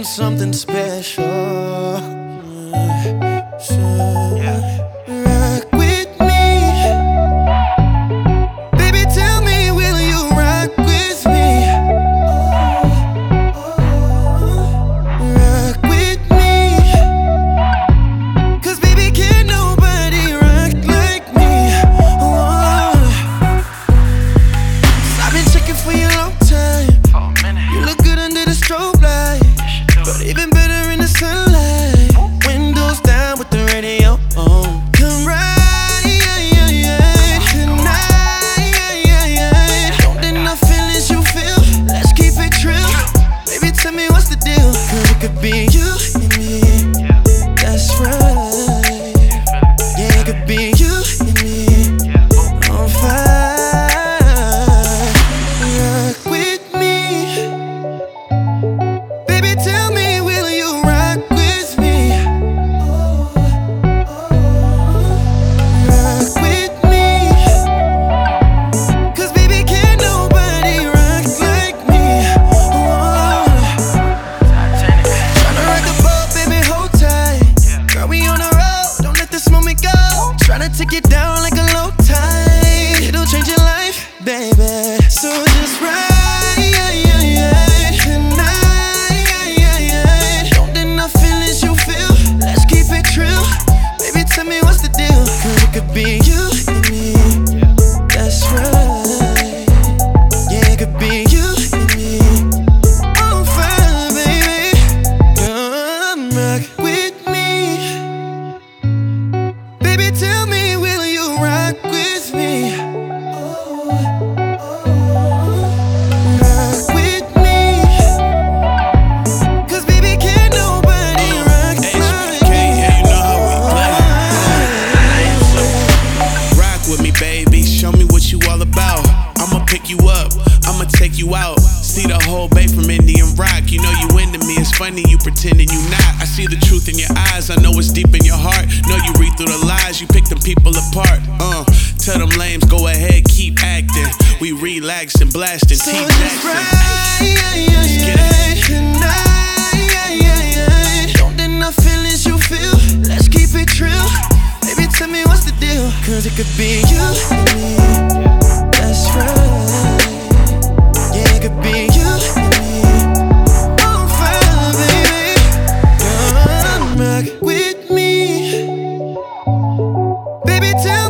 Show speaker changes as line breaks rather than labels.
something special. Rock with me, baby. Tell me, will you rock with me? Rock with me, 'cause baby, can't nobody rock like me. I've been checking for you a long time. You look good under the strobe light, but even better in the sunlight. Windows down with the radio on. Come right tonight. Don't deny feelings you feel. Let's keep it true. Baby, tell me what's the deal? 'Cause it could be you and me. That's right. Yeah, it could be you and me. On fire. Rock with me. Baby, tell me, will you rock with me? Rock with me, 'cause baby, can't nobody rock like me. Tryna rock the boat, baby, hold tight. Girl, we on the road, don't let this moment go. Tryna take it down like a low tide. It'll change your life, baby. So just ride tonight. Don't deny feelings you feel. Let's keep it true. Baby, tell me what's the deal? 'Cause it could be you and me. That's right. Yeah, it could be you and me. On fire, baby. Come rock with me. Baby, tell me, will you rock with me? Rock with me, 'cause baby, can't nobody rock like me.
Yeah, you know how we play. Rock with me, baby. Show me what you all about. I'ma pick you up. I'ma take you out. See the whole bay from Indian Rock. You know you into me. It's funny you pretending you not. I see the truth in your eyes. I know it's deep in your heart. Know you read through the lies. You pick them people apart. Tell them lames, go ahead, keep acting. We relaxing, blasting,
So
T
just
Jackson.
ride
get it.
tonight. Don't deny feelings you feel. Let's keep it true. Baby, tell me what's the deal? 'Cause it could be you and me. That's right. Yeah, it could be you and me. On fire, baby. Come rock with me. Baby, tell